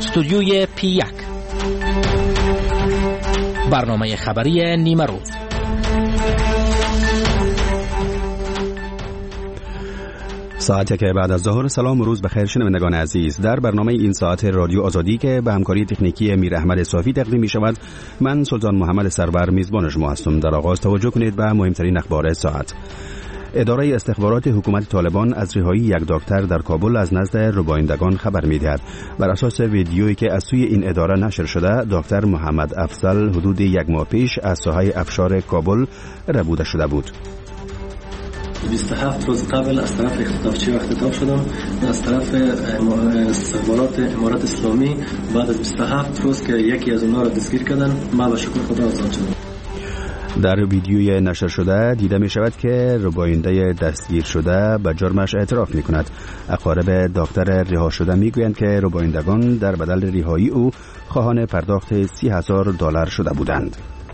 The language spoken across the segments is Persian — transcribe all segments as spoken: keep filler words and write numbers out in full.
استودیوی پی یک، برنامه خبری نیمه روز. ساعتی که بعد از ظهر. سلام و روز بخیر شنوندگان عزیز. در برنامه این ساعت رادیو آزادی که به همکاری تکنیکی میر احمد صافی تقدیم می شود، من سلطان محمد سرور میزبان شما هستم. در آغاز توجه کنید به مهمترین اخبار ساعت. اداره استخبارات حکومت طالبان از رهایی یک دکتر در کابل از نزد ربایندگان خبر می‌دهد. بر اساس ویدیویی که از سوی این اداره نشر شده، دکتر محمد افضل حدود یک ماه پیش از ساحه افشار کابل ربوده شده بود. بیست و هفت روز قبل از طرف اختطافچی و اختطاف شدم، از طرف استخبارات امارات اسلامی. بعد از بیست و هفت روز که یکی از اونها را دستگیر کردن، ما به شکر خدا آزاد شدم. در ویدیوی نشر شده دیده می شود که رباینده دستگیر شده به جرمش اعتراف می کند. اقارب دکتر رها شده می گویند که ربایندگان در بدل رهایی او خواهان پرداخت سی هزار دلار شده بودند.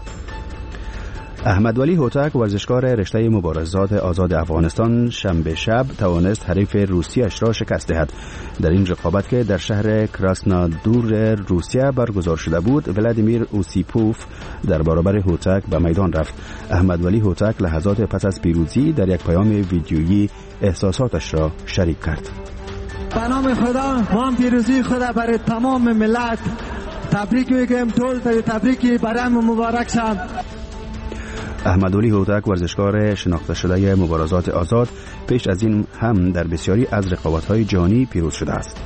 احمد ولی هوتک، ورزشکار رشته مبارزات آزاد افغانستان، شنبه شب توانست حریف روسیه‌اش را شکست دهد. در این رقابت که در شهر کراسنادور روسیه برگزار شده بود، ولادیمیر اوسیپوف در برابر هوتک به میدان رفت. احمد ولی هوتک لحظات پس از پیروزی در یک پیام ویدیویی احساساتش را شریک کرد. به نام خدا ما پیروزی خدا برای تمام ملت تبریک میگیم. طول تبریکی برای مبارک شد. احمد ولی هوتک، ورزشکار شناخته شده مبارزات آزاد، پیش از این هم در بسیاری از رقابت‌های جهانی پیروز شده است.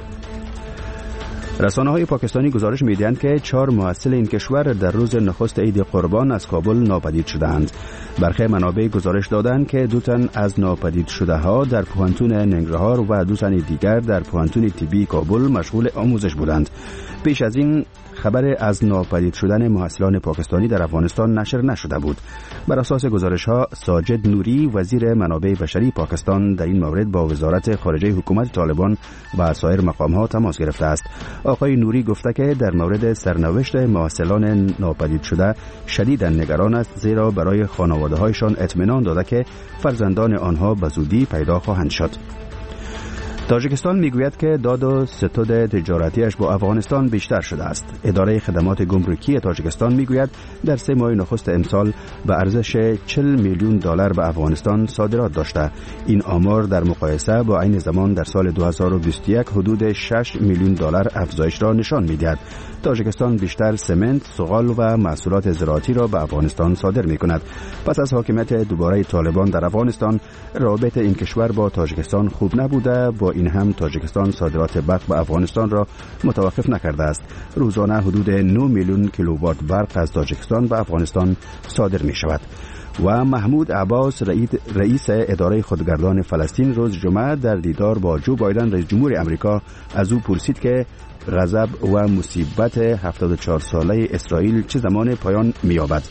رسانه‌های پاکستانی گزارش می‌دهند که چهار محصل این کشور در روز نخست عید قربان از کابل ناپدید شدند. برخی منابع گزارش دادند که دو تن از ناپدید شده‌ها در پوهنتون ننگرهار و دو تن دیگر در پوهنتون طبی کابل مشغول آموزش بودند. پیش از این خبر از ناپدید شدن محصلان پاکستانی در افغانستان نشر نشده بود. بر اساس گزارش‌ها، ساجد نوری، وزیر منابع بشری پاکستان، در این مورد با وزارت خارجه حکومت طالبان و سایر مقام‌ها تماس گرفته است. آقای نوری گفته که در مورد سرنوشت محصلان ناپدید شده شدیداً نگران است، زیرا برای خانواده‌هایشان اطمینان داده که فرزندان آنها به زودی پیدا خواهند شد. تاجیکستان میگوید که داد و ستد تجارتیش با افغانستان بیشتر شده است. اداره خدمات گمرکی تاجیکستان میگوید در سه ماه نخست امسال به ارزش چهل میلیون دلار به افغانستان صادرات داشته. این آمار در مقایسه با عین زمان در سال دو هزار و بیست و یک حدود شش میلیون دلار افزایش را نشان میدهد. تاجیکستان بیشتر سمنت، سوغال و محصولات زراعتی را به افغانستان صادر میکند. پس از حاکمیت دوباره طالبان در افغانستان، روابط این کشور با تاجیکستان خوب نبوده. با این هم تاجیکستان صادرات برق به افغانستان را متوقف نکرده است. روزانه حدود نه میلیون کیلووات برق از تاجیکستان به افغانستان صادر می شود. و محمود عباس، رئیس اداره خودگردان فلسطین، روز جمعه در دیدار با جو بایدن رئیس جمهور امریکا از او پرسید که غضب و مصیبت هفتاد و چهار ساله اسرائیل چه زمان پایان می‌یابد.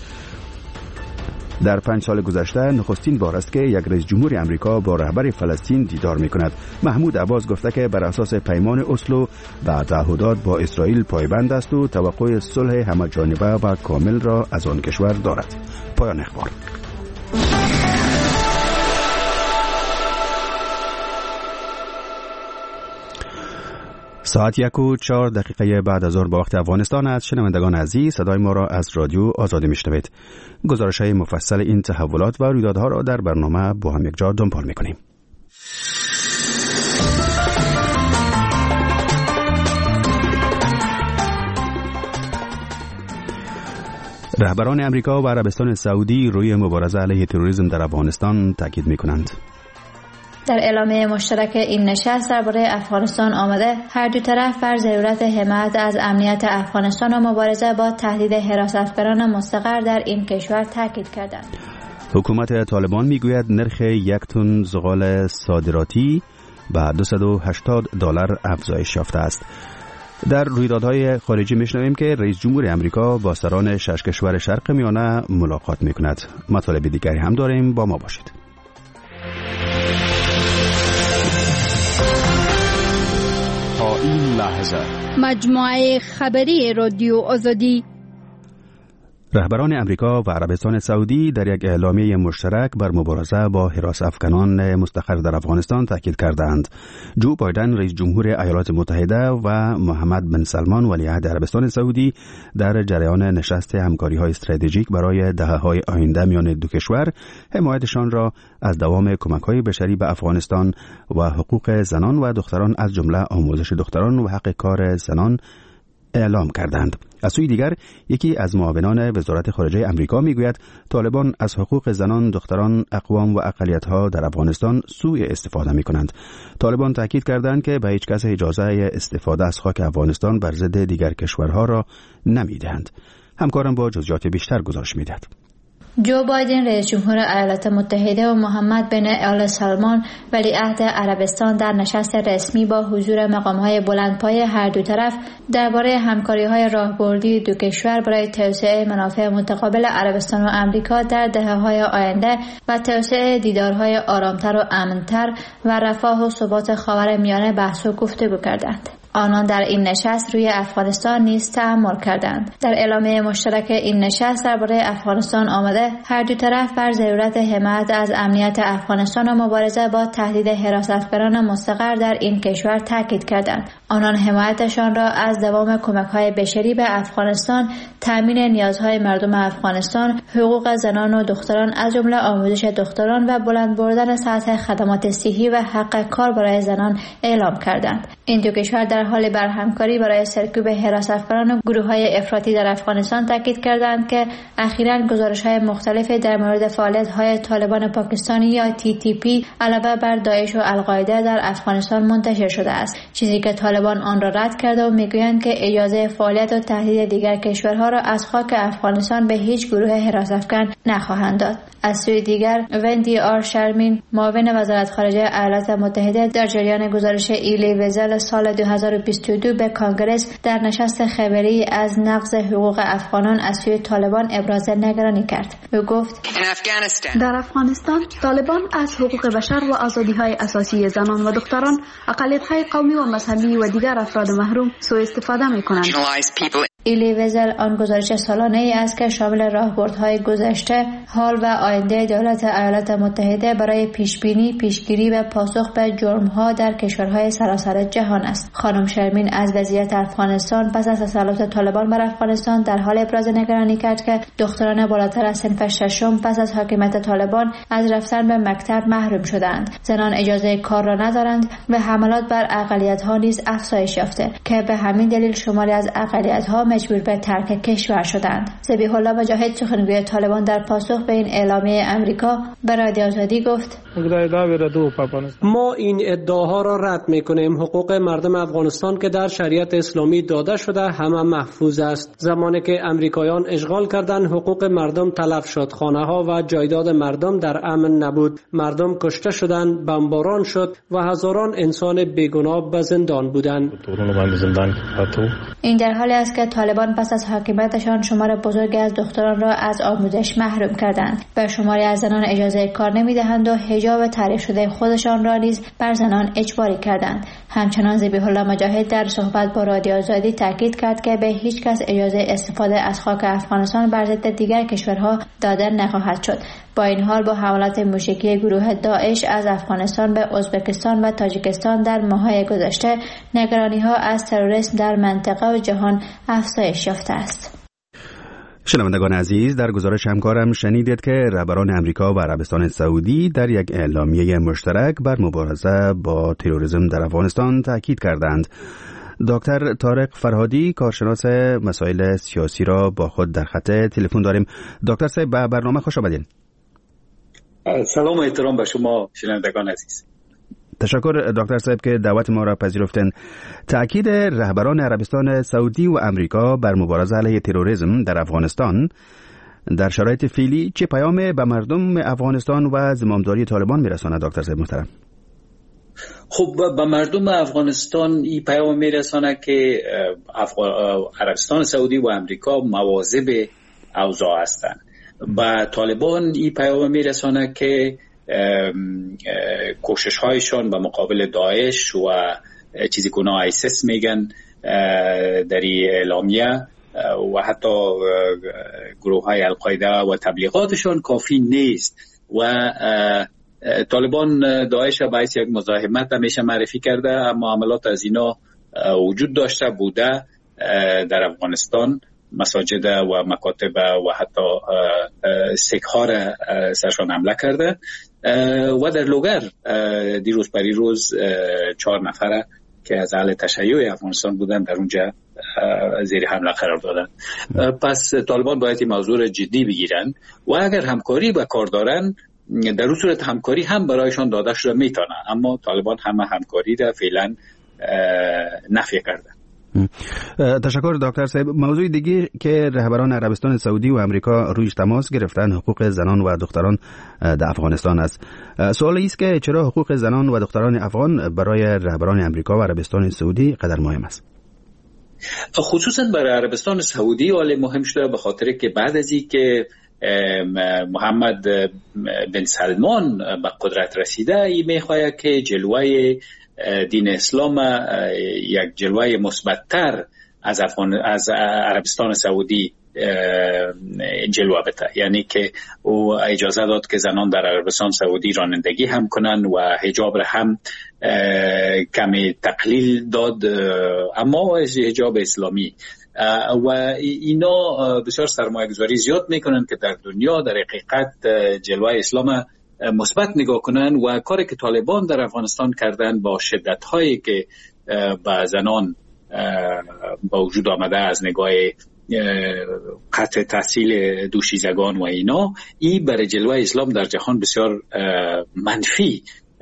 در پنج سال گذشته نخستین بار است که یک رئیس جمهور امریکا با رهبر فلسطین دیدار می‌کند. محمود عباس گفته که بر اساس پیمان اسلو و تعهدات با اسرائیل پایبند است و توقع صلح همه‌جانبه و کامل را از آن کشور دارد. پایان اخبار. ساعت یک و چهار دقیقه بعد از ظهر با وقت افغانستان است. شنوندگان عزیز، صدای ما را از رادیو آزادی میشنوید. گزارش‌های مفصل این تحولات و رویدادها را در برنامه با هم یک جا دنبال می‌کنیم. رهبران امریکا و عربستان سعودی روی مبارزه علیه تروریسم در افغانستان تاکید می‌کنند. در اعلامیه مشترک این نشست درباره افغانستان آمده هر دو طرف بر ضرورت حمایت از امنیت افغانستان و مبارزه با تهدید حراستگران مستقر در این کشور تاکید کردند. حکومت طالبان میگوید نرخ یک تن زغال صادراتی به دویست و هشتاد دلار افزایش یافته است. در رویدادهای خارجی میشنویم که رئیس جمهور امریکا با سران شش کشور شرق میانه ملاقات میکند. مطالب دیگری هم داریم، با ما باشید. تا این لحظه مجموعه خبری رادیو آزادی رهبران امریکا و عربستان سعودی در یک اعلامیه مشترک بر مبارزه با حراس افکنان مستقر در افغانستان تاکید کردند. جو بایدن رئیس جمهور ایالات متحده و محمد بن سلمان ولیعهد عربستان سعودی در جریان نشست همکاری‌های استراتژیک برای دهه‌های آینده میان دو کشور حمایتشان را از دوام کمک‌های بشری به افغانستان و حقوق زنان و دختران از جمله آموزش دختران و حق کار زنان اعلام کردند. از سوی دیگر یکی از معاونان وزارت خارجه امریکا میگوید طالبان از حقوق زنان، دختران، اقوام و اقلیت‌ها در افغانستان سوء استفاده می‌کنند. طالبان تاکید کردند که به هیچ کس اجازه استفاده از خاک افغانستان بر ضد دیگر کشورها را نمی‌دهند. همکارم با جزئیات بیشتر گزارش می‌دهد. جو بایدن رئیس جمهور ایالات متحده و محمد بن آل سلمان ولیعهد عربستان در نشست رسمی با حضور مقام‌های بلندپایه هر دو طرف درباره همکاری‌های راهبردی دو کشور برای توسعه منافع متقابل عربستان و آمریکا در دهه‌های آینده و توسعه دیدارهای آرامتر و امن‌تر و رفاه و ثبات خاورمیانه بحث و گفتگو کردند. آنان در این نشست روی افغانستان نیز تأمل کردند. در اعلامیه مشترک این نشست درباره افغانستان آمده هر دو طرف بر ضرورت حمایت از امنیت افغانستان و مبارزه با تهدید حراس افکنان مستقر در این کشور تاکید کردند. آنان حمایتشان را از دوام کمک‌های بشری به افغانستان، تامین نیازهای مردم افغانستان، حقوق زنان و دختران از جمله آموزش دختران و بلند بردن سطح خدمات صحی و حق کار برای زنان اعلام کردند. این دو کشور در حال برهمکاری برای سرکوب حراس افکنان و گروه‌های افراطی در افغانستان تاکید کردند که اخیراً گزارش‌های مختلفی در مورد فعالیت‌های طالبان پاکستانی یا تی تی پی علاوه بر داعش و القاعده در افغانستان منتشر شده است، چیزی که طالبان آن را رد کرده و میگویند که اجازه فعالیت و تهدید دیگر کشورها را از خاک افغانستان به هیچ گروه حراس افکن نخواهند داد. از سوی دیگر وندی آر شرمین معاون وزارت خارجه ایالات متحده در جریان گزارش ایلی وزل سال دو هزار و بیست و دو به کانگرس در نشست خبری از نقض حقوق افغانان از سوی طالبان ابراز نگرانی کرد. او گفت در افغانستان طالبان از حقوق بشر و آزادی‌های اساسی زنان و دختران، اقلیت‌های قومی و مذهبی و دیگر افراد محروم سوء استفاده می‌کنند. ایلی وزل آن گزارش سالانه ای است که شامل راهبردهای گذشته، حال و آینده دولت ایالات متحده برای پیشبینی، پیشگیری و پاسخ به جرم‌ها در کشورهای سراسر جهان است. خانم شرمین از وضعیت افغانستان پس از تسلط طالبان بر افغانستان در حال ابراز نگرانی کرد که دختران بالاتر از صنف ششم پس از حاکمیت طالبان از رفتن به مکتب محروم شدند. زنان اجازه کار را ندارند و حملات بر اقلیت‌ها نیز افزایش یافته که به همین دلیل شماری از اقلیت‌ها مجبور به ترک کشور شدند. ذبیح الله مجاهد سخنگوی طالبان در پاسخ به این اعلامیه امریکا به رادیو آزادی گفت: ما این ادعاها را رد می‌کنیم. حقوق مردم افغانستان که در شریعت اسلامی داده شده همه محفوظ است. زمانی که امریکایان اشغال کردند حقوق مردم تلف شد، خانه‌ها و جایداد مردم در امن نبود، مردم کشته شدند، بمباران شد و هزاران انسان بیگناه به زندان بودند. این در حالی است که طالبان پس از حاکمیتشان شمار بزرگی از دختران را از آموزش محروم کردند. به شماری از زنان اجازه کار نمی‌دهند و حجاب تعریف شده خودشان را نیز بر زنان اجباری کردند. همچنان ذبیح الله مجاهد در صحبت با رادیو آزادی تاکید کرد که به هیچ کس اجازه استفاده از خاک افغانستان بر ضد دیگر کشورها داده نخواهد شد. با این حال با حملات موشکی گروه داعش از افغانستان به ازبکستان و تاجیکستان در ماه‌های گذشته نگرانی‌ها از تروریسم در منطقه و جهان افزایش یافته است. شنوندگان عزیز، در گزارش همکارم شنیدید که رهبران امریکا و عربستان سعودی در یک اعلامیه مشترک بر مبارزه با تروریسم در افغانستان تاکید کردند. دکتر طارق فرهادی کارشناس مسائل سیاسی را با خود در خط تلفن داریم. دکتر صاحب به برنامه خوش آمدین. سلام و احترام به شما شنوندگان عزیز. تشکر دکتر صاحب که دعوت ما را پذیرفتند. تأکید رهبران عربستان سعودی و امریکا بر مبارزه علیه تروریسم در افغانستان در شرایط فعلی چه پیامی به مردم افغانستان و زمامداری طالبان میرساند دکتر صاحب محترم؟ خب به مردم افغانستان این پیام میرسانه که عربستان سعودی و امریکا مواظب اوضاع هستند. با طالبان این پیام میرسانه که کوشش هایشان به مقابل داعش و چیزی که اونا آیسیس میگن در این اعلامیه و حتی گروه های القاعده و تبلیغاتشون کافی نیست و طالبان داعش به حیث یک مزاحمت همیشه معرفی کرده، اما عملات از اینا وجود داشته بوده در افغانستان. مساجد و مکاتب و حتی سکه ها را سرشان حمله کرده و در لوگر دیروز پریروز چهار نفره که از اهل تشیع افغانستان بودن در اونجا زیر حمله قرار دادن. پس طالبان باید این موضوع را جدی بگیرن و اگر همکاری با کار دارن در اون صورت همکاری هم برایشان داده شده میتونه، اما طالبان همه همکاری را فعلا نفی کرده. تشکر دکتر صاحب. موضوع دیگه که رهبران عربستان سعودی و امریکا رویش تماس گرفتن حقوق زنان و دختران در افغانستان است. سوال است که چرا حقوق زنان و دختران افغان برای رهبران امریکا و عربستان سعودی قدر مهم است؟ خصوصا برای عربستان سعودی ولی مهم شده به خاطر که بعد از این که محمد بن سلمان به قدرت رسیده، این میخواهد که جلوه دین اسلام یک جلوه مثبت‌تر از افغان از عربستان سعودی جلوه بده، یعنی که او اجازه داد که زنان در عربستان سعودی رانندگی هم کنن و حجاب را هم کمی تقلیل داد، اما حجاب اسلامی و اینا بسیار سرمایه گذاری زیاد میکنن که در دنیا در حقیقت جلوه اسلام مثبت نگاه کنن و کاری که طالبان در افغانستان کردن با شدت هایی که با زنان با وجود آمده از نگاه قطع تحصیل دوشیزگان و اینا، این برای جلوه اسلام در جهان بسیار منفی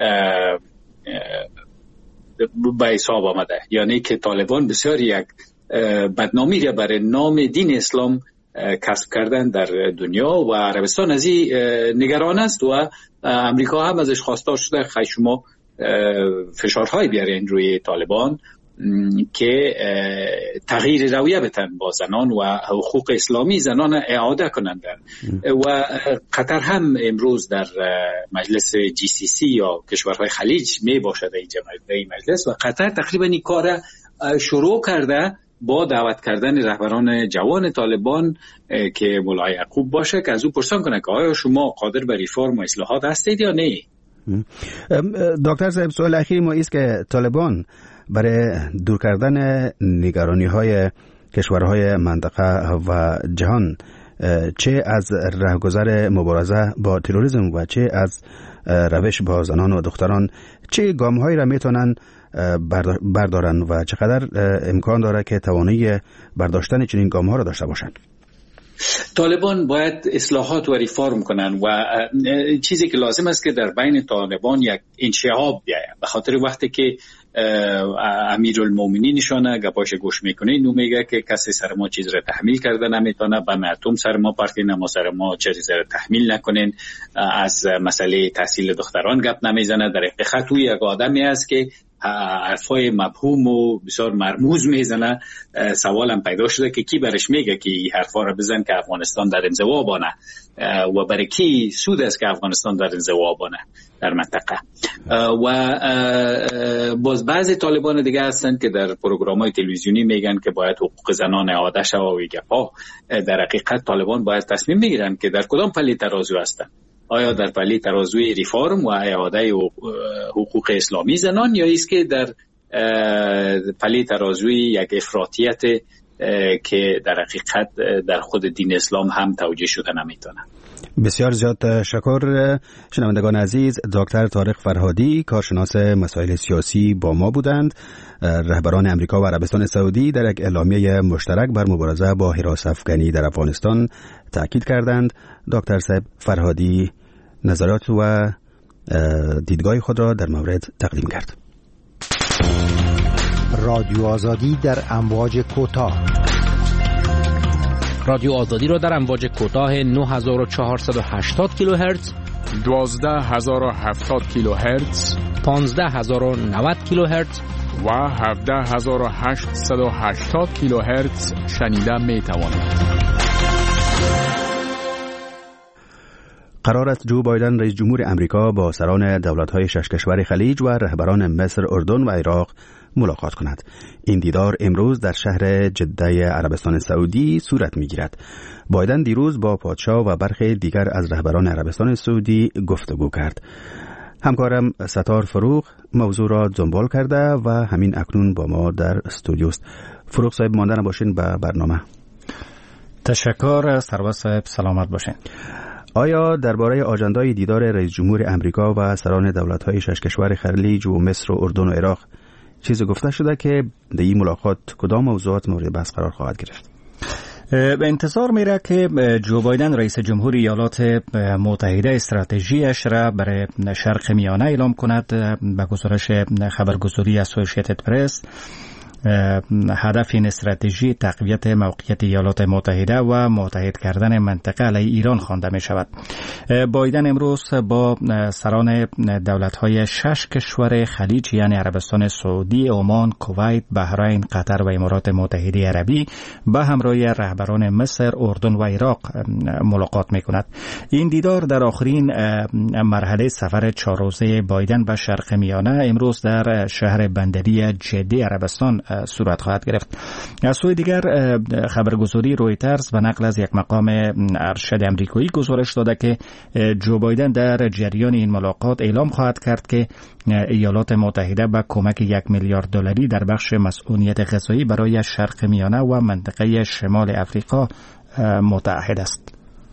به حساب آمده، یعنی که طالبان بسیار یک بدنامی را برای نام دین اسلام کسب کردن در دنیا و عربستان از این نگران است و امریکا هم ازش خواستار شده خیلی شما فشارهای بیارین روی طالبان که تغییر رویه بتن با زنان و حقوق اسلامی زنان اعاده کنند. و قطر هم امروز در مجلس جی سی سی یا کشورهای خلیج می باشد این مجلس و قطر تقریبا این کار شروع کرده با دعوت کردن رهبران جوان طالبان که مولای یعقوب باشه که از او پرسان کنه که آیا شما قادر به ریفرم و اصلاحات هستید یا نه. دکتر صاحب، سوال اخیری ما است که طالبان برای دور کردن نگرانی های کشورهای منطقه و جهان چه از راهگذر مبارزه با تروریسم و چه از روش با زنان و دختران چه گام‌هایی را میتونن بردارن و چقدر امکان داره که توانایی برداشتن چنین گام‌ها را داشته باشند؟ طالبان باید اصلاحات و ریفرم کنن و چیزی که لازم است که در بین طالبان یک انشعاب بیاید، به خاطر وقتی که امیرالمومنین نشانه گپاش گوش میکنه اینو میگه که کسی سر ما چیز را تحمیل کرده نمیتونه، به مردم سر ما پرتین ما سر ما چیز را تحمیل نکنین، از مسئله تحصیل دختران گپ نمیزنه. در حقیقت توی یک آدمی است که حرفای مبهوم و بسیار مرموز میزنه. سوالم پیدا شده که کی برش میگه که این حرفا را بزن که افغانستان در انزوا بانه و برای کی سود است که افغانستان در انزوا بانه در منطقه. و باز بعضی طالبان دیگه هستن که در پروگرام‌های تلویزیونی میگن که باید حقوق زنان اعاده شود و گپا. در حقیقت طالبان باید تصمیم بگیرن که در کدام پله ترازو هستن، آیا در پله ترازوی ریفرم و اعاده حقوق اسلامی زنان یا است که در پله ترازوی یک افراطیت که در حقیقت در خود دین اسلام هم توجیه شده نمیتونه. بسیار زیاد تشکر. شنوندگان عزیز، دکتر طارق فرهادی کارشناس مسائل سیاسی با ما بودند. رهبران امریکا و عربستان سعودی در یک اعلامیه مشترک بر مبارزه با حراس افغانی در افغانستان تاکید کردند. دکتر صاحب فرهادی نظرات و دیدگاه خود را در مورد تقدیم کرد. رادیو آزادی در امواج کوتاه. رادیو آزادی را در امواج کوتاه نه هزار و چهارصد و هشتاد کیلوهرتز، دوازده هزار و هفتاد کیلوهرتز، پانزده هزار و نود کیلوهرتز و هفده هزار و هشتصد و هشتاد کیلوهرتز شنیده می توانید. قرار است جو بایدن رئیس جمهور امریکا با سران دولت‌های شش کشور خلیج و رهبران مصر، اردن و عراق ملاقات کند. این دیدار امروز در شهر جده عربستان سعودی صورت می‌گیرد. بایدن دیروز با پادشاه و برخی دیگر از رهبران عربستان سعودی گفتگو کرد. همکارم ستار فروغ موضوع را دنبال کرده و همین اکنون با ما در استودیو است. فروغ صاحب ماندن باشین به برنامه. تشکر سرور صاحب، سلامت باشین. آیا درباره آژاندای دیدار رئیس جمهور امریکا و سران دولت‌های شش کشور خلیج و مصر و اردن و عراق چیزی گفته شده که در این ملاقات کدام موضوعات مورد بحث قرار خواهد گرفت؟ به انتظار میره که جو بایدن رئیس جمهور ایالات متحده استراتژیش را برای شرق میانه اعلام کند. به گزارش خبرگزاری اسوسییتد پرس، هدف این استراتژی تقویت موقعیت ایالات متحده و متحد کردن منطقه علیه ایران خوانده می شود. بایدن امروز با سران دولت‌های شش کشور خلیج یعنی عربستان سعودی، عمان، کویت، بحرین، قطر و امارات متحده عربی به همراه رهبران مصر، اردن و عراق ملاقات می کند. این دیدار در آخرین مرحله سفر چهار روزه بایدن به شرق میانه امروز در شهر بندری جده عربستان صورت خواهد گرفت. از سوی دیگر خبرگزاری رویترز به نقل از یک مقام ارشد امریکایی گزارش داده که جو بایدن در جریان این ملاقات اعلام خواهد کرد که ایالات متحده با کمک یک میلیارد دلاری در بخش مسئولیت غذایی برای شرق میانه و منطقه شمال افریقا متعهد است.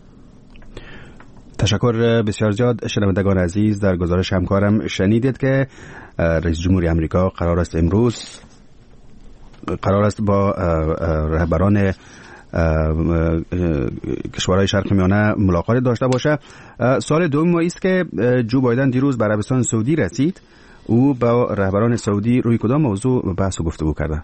تشکر بسیار زیاد. شنوندگان عزیز، در گزارش همکارم شنیدید که رئیس جمهور امریکا قرار است امروز قرار است با رهبران کشورهای شرق میانه ملاقات داشته باشه. سال دوم است که جو بایدن دیروز به عربستان سعودی رسید. او با رهبران سعودی روی کدام موضوع بحث و گفتگو کرده؟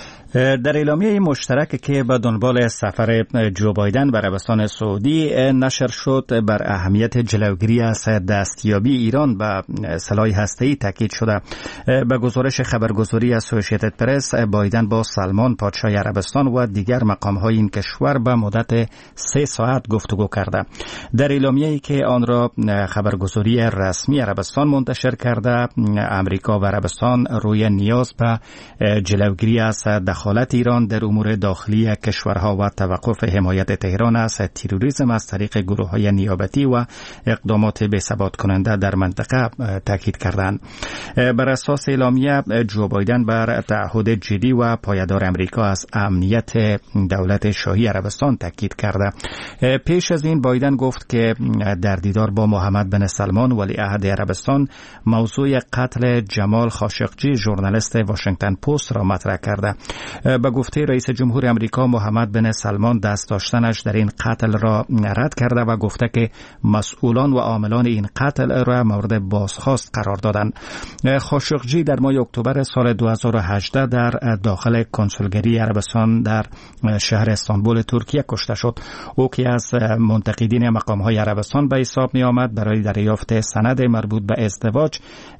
در اعلامیه مشترک که به دنبال سفر جو بایدن به عربستان سعودی نشر شد، بر اهمیت جلوگیری از دستیابی ایران به سلاح هسته‌ای تاکید شده. به گزارش خبرگزاری اسوسییتد پرس، بایدن با سلمان پادشاه عربستان و دیگر مقام‌های این کشور به مدت سه ساعت گفتگو کرده. در اعلامیه‌ای که آن را خبرگزاری رسمی عربستان منتشر کرده، امریکا و عربستان روی نیاز به جلوگیری از دخالت ایران در امور داخلی کشورها و توقف حمایت تهران از تروریسم از طریق گروه‌های نیابتی و اقدامات بی‌ثبات کننده در منطقه تاکید کردند. بر اساس اعلامیه، جو بایدن بر تعهد جدی و پایدار امریکا از امنیت دولت شاهی عربستان تاکید کرده. پیش از این بایدن گفت که در دیدار با محمد بن سلمان ولیعهد عربستان موضوع قتل جمال خاشقجی ژورنالیست واشنگتن پست را مطرح کرده. به گفته رئیس جمهور امریکا، محمد بن سلمان دست داشتنش در این قتل را رد کرده و گفته که مسئولان و عاملان این قتل را مورد بازخواست قرار دادند. خاشقجی در ماه اکتبر سال دو هزار و هجده در داخل کنسولگری عربستان در شهر استانبول ترکیه کشته شد. او که از منتقدین مقام‌های عربستان به حساب می آمد، برای دریافت سند مربوط به ازدواج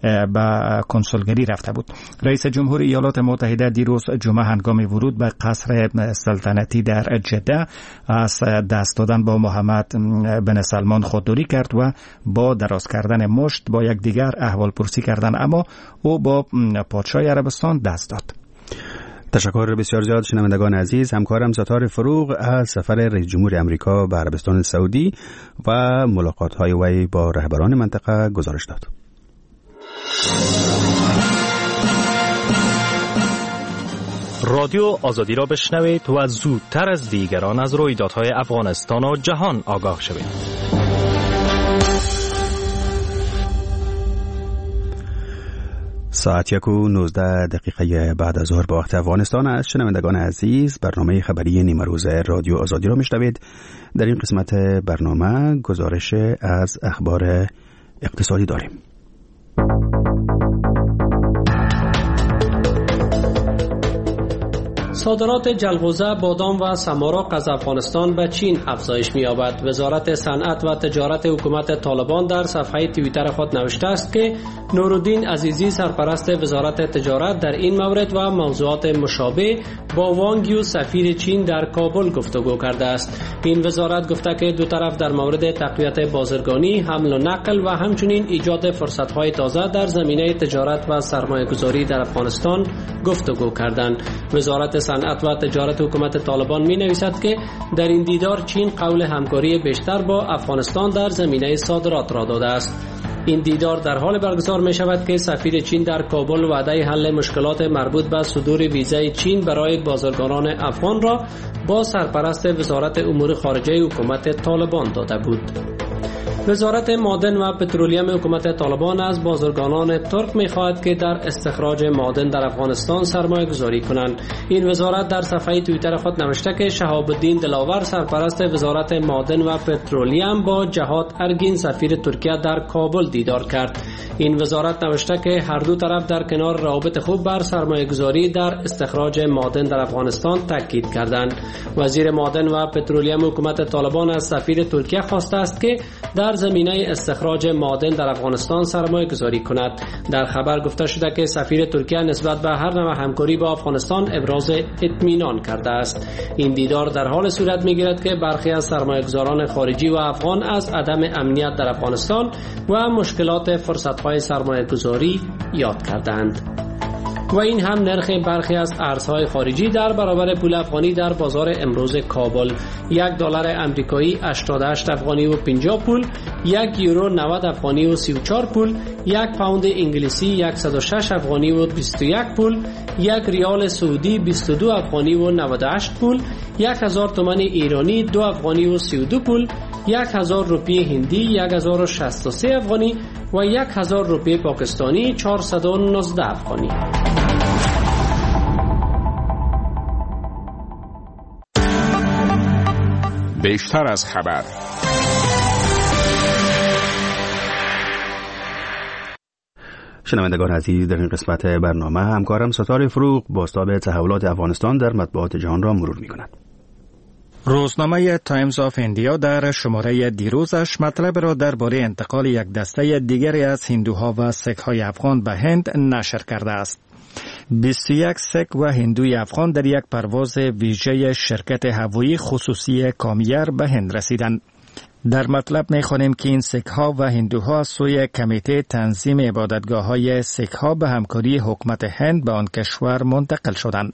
به کنسولگری رفته بود. رئیس جمهور ایالات متحده دیروز جمعه هنگام ورود به قصر سلطنتی در جده از دست دادن با محمد بن سلمان خودداری کرد و با دراز کردن مشت با یکدیگر احوال پرسی کردند، اما او با پادشاه عربستان دست داد. تشکر بسیار زیاد. شنوندگان عزیز، همکارم ستار فروغ از سفر رئیس جمهور امریکا به عربستان سعودی و ملاقات‌های وی با رهبران منطقه گزارش داد. رادیو آزادی را بشنوید و زودتر از دیگران از رویدادهای افغانستان و جهان آگاه شوید. ساعت یک و نوزده دقیقه بعد از ظهر با وقت افغانستان است. شنوندگان عزیز، برنامه خبری نیمه روز رادیو آزادی را میشنوید. در این قسمت برنامه گزارش از اخبار اقتصادی داریم. صادرات جلغوزه، بادام و سمارق از افغانستان به چین افزایش می‌یابد. وزارت صنعت و تجارت حکومت طالبان در صفحه توییتر خود نوشته است که نورالدین عزیزی سرپرست وزارت تجارت در این مورد و موضوعات مشابه با وانگ یو سفیر چین در کابل گفتگو کرده است. این وزارت گفته که دو طرف در مورد تقویت بازرگانی، حمل و نقل و همچنین ایجاد فرصت‌های تازه در زمینه تجارت و سرمایه‌گذاری در افغانستان گفتگو کردند. وزارت صنعت و تجارت حکومت طالبان می نویسد که در این دیدار چین قول همکاری بیشتر با افغانستان در زمینه صادرات را داده است. این دیدار در حال برگزار می شود که سفیر چین در کابل وعده حل مشکلات مربوط به صدور ویزای چین برای بازرگانان افغان را با سرپرست وزارت امور خارجه حکومت طالبان داده بود. وزارت معدن و پترولیم حکومت طالبان از بازرگانان ترک می‌خواهد که در استخراج معدن در افغانستان سرمایه گذاری کنند. این وزارت در صفحه توییتر خود نوشته که شهاب الدین دلاور سرپرست وزارت معدن و پترولیم با جهاد ارگین سفیر ترکیه در کابل دیدار کرد. این وزارت نوشته که هر دو طرف در کنار روابط خوب بر سرمایه گذاری در استخراج معدن در افغانستان تاکید کردند. وزیر معدن و پترولیم حکومت طالبان از سفیر ترکیه خواسته است که در زمینه استخراج معدن در افغانستان سرمایه گذاری کند. در خبر گفته شده که سفیر ترکیه نسبت به هر نوع همکاری با افغانستان ابراز اطمینان کرده است. این دیدار در حال صورت می‌گیرد که برخی از سرمایه‌گذاران خارجی و افغان از عدم امنیت در افغانستان و مشکلات فرصت‌های سرمایه‌گذاری یاد کردند. و این هم نرخ برخی از ارزهای خارجی در برابر پول افغانی در بازار امروز کابل: یک دلار آمریکایی هشتاد و هشت افغانی و پنجاه پول، یک یورو نود افغانی و سی و چهار پول، یک پوند انگلیسی صد و شش افغانی و بیست و یک پول، یک ریال سعودی بیست و دو افغانی و نود و هشت پول، یک هزار تومان ایرانی دو افغانی و سی و دو پول، یک هزار روپیه هندی یک هزار و شصت و سه افغانی و یک هزار روپیه پاکستانی چهارصد و نوزده افغانی. بیشتر از خبر. شنوندگان عزیز، در این قسمت برنامه همکارم ستاره فروغ بازتاب تحولات افغانستان در مطبوعات جهان را مرور می کند. روزنامه تایمز آف ایندیا در شماره دیروزش مطلب را درباره انتقال یک دسته دیگری از هندوها و سیک‌های افغان به هند نشر کرده است. بیست و یک سیک و هندوی افغان در یک پرواز ویژه شرکت هوایی خصوصی کامیر به هند رسیدند. در مطلب می‌خوانیم که این سیک‌ها و هندوها از سوی کمیته تنظیم عبادتگاه‌های سیک‌ها به همکاری حکومت هند به آن کشور منتقل شدند.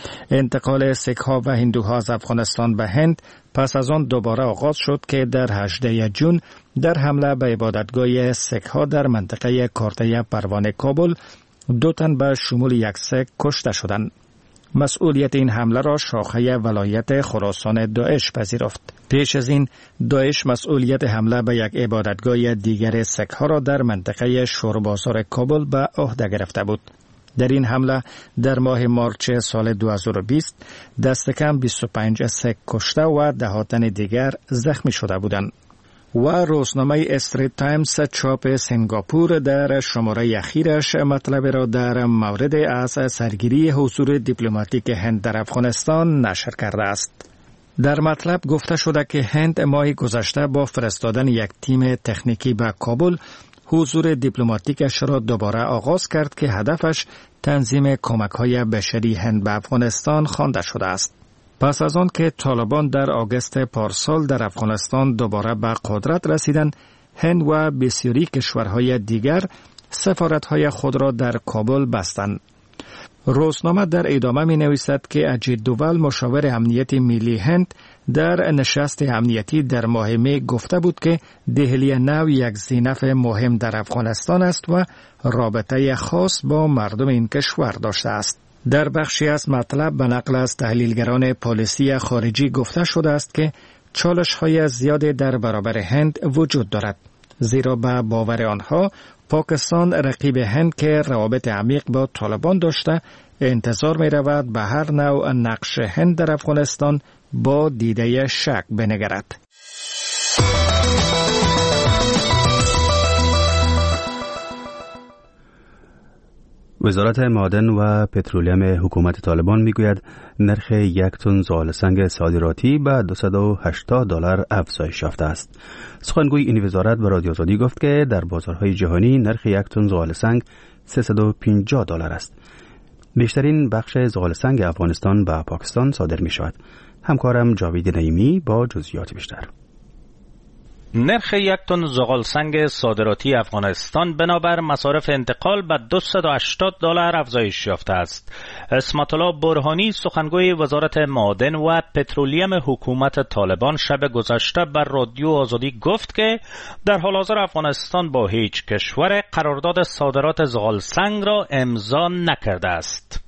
انتقال سیک‌ها و هندوها از افغانستان به هند پس از آن دوباره آغاز شد که در هجدهم ژوئن در حمله به عبادتگاه سیک‌ها در منطقه کارته پروانه کابل دو تن به شمول یک سیک کشته شدند. مسئولیت این حمله را شاخه ولایت خراسان داعش پذیرفت. پیش از این داعش مسئولیت حمله به یک عبادتگاه دیگر سیک‌ها را در منطقه شوربازار کابل به عهده گرفته بود. در این حمله در ماه مارچ سال دو هزار و بیست دست کم بیست و پنج سیک کشته و ده تن دیگر زخمی شده بودند. و روزنامه استریت تایمز چاپ سنگاپور در شماره اخیرش مطلب را در مورد از سرگیری حضور دیپلماتیک هند در افغانستان نشر کرده است. در مطلب گفته شده که هند ماه گذشته با فرستادن یک تیم تکنیکی به کابل حضور دیپلماتیکش را دوباره آغاز کرد که هدفش تنظیم کمک‌های بشری هند به افغانستان خوانده شده است. پس از آن که طالبان در آگوست پارسال در افغانستان دوباره به قدرت رسیدند، هند و بسیاری کشورهای دیگر سفارت‌های خود را در کابل بستند. روزنامه در ادامه می نویسد که اجیت دوول مشاور امنیت ملی هند در نشست امنیتی در ماه می گفته بود که دهلی نو یک ذینف مهم در افغانستان است و رابطه خاص با مردم این کشور داشته است. در بخشی از مطلب به نقل از تحلیلگران پالیسی خارجی گفته شده است که چالش‌های زیادی در برابر هند وجود دارد، زیرا به باور آنها پاکستان رقیب هند که روابط عمیق با طالبان داشته انتظار می رود به هر نوع نقش هند در افغانستان با دیده شک بنگرد. وزارت معدن و پترولیم حکومت طالبان میگوید نرخ یک تن زغال سنگ صادراتی به دویست و هشتاد دلار افزایش یافته است. سخنگوی این وزارت به رادیو آزادی گفت که در بازارهای جهانی نرخ یک تن زغال سنگ سیصد و پنجاه دلار است. بیشترین بخش زغال سنگ افغانستان به پاکستان صادر می شود. همکارم جاوید نعیمی با جزئیات بیشتر. نرخ یک تن زغال سنگ صادراتی افغانستان بنابر مصارف انتقال به دویست و هشتاد دلار افزایش یافته است. اسمت الله برهانی سخنگوی وزارت معدن و پترولیم حکومت طالبان شب گذشته بر رادیو آزادی گفت که در حال حاضر افغانستان با هیچ کشور قرارداد صادرات زغال سنگ را امضا نکرده است.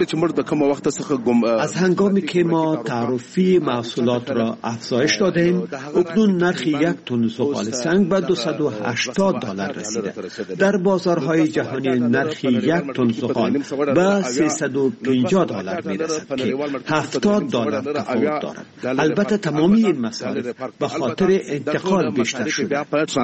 از هنگامی که ما تعرفی محصولات را افزایش دادیم، اکنون نرخ یک تن زغال سنگ به دویست و هشتاد دلار رسیده. در بازارهای جهانی نرخ یک تن زغال به سیصد و پنجاه دلار میرسد که هفتاد دلار تفاوت دارد. البته تمامی این مصارف به خاطر انتقال بیشتر شده.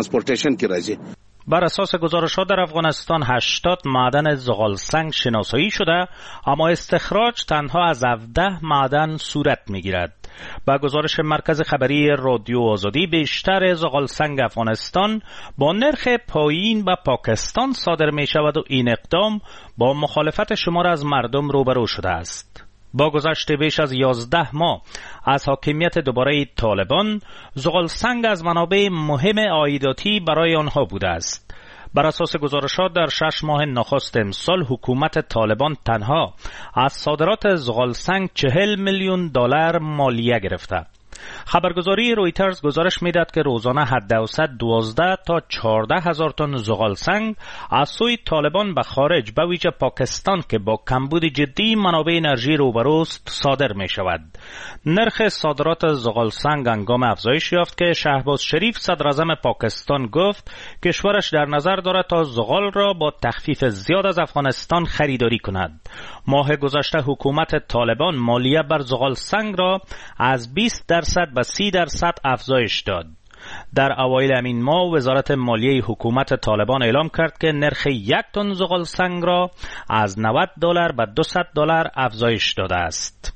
بر اساس گزارش‌ها در افغانستان هشتاد معدن زغال سنگ شناسایی شده، اما استخراج تنها از هفده معدن صورت می‌گیرد. با گزارش مرکز خبری رادیو آزادی، بیشتر زغال سنگ افغانستان با نرخ پایین به پاکستان صادر می‌شود و این اقدام با مخالفت شمار از مردم روبرو شده است. با گذشت بیش از یازده ماه از حاکمیت دوباره طالبان، زغال سنگ از منابع مهم عایداتی برای آنها بوده است. بر اساس گزارشات در شش ماه نخست امسال حکومت طالبان تنها از صادرات زغال سنگ چهل میلیون دلار مالیه گرفته. خبرگزاری رویترز گزارش میداد که روزانه حداقل دوازده تا چهارده هزار تن زغال سنگ از سوی طالبان به خارج به ویژه پاکستان که با کمبود جدی منابع انرژی روبروست صادر می شود. نرخ صادرات زغال سنگ هنگام افزایش یافت که شهباز شریف صدر اعظم پاکستان گفت کشورش در نظر دارد تا زغال را با تخفیف زیاد از افغانستان خریداری کند. ماه گذشته حکومت طالبان مالیه بر زغال سنگ را از بیست درصد به سی درصد افزایش داد. در اوایل همین ماه وزارت مالیه حکومت طالبان اعلام کرد که نرخ یک تن زغال سنگ را از نود دلار به دویست دلار افزایش داده است.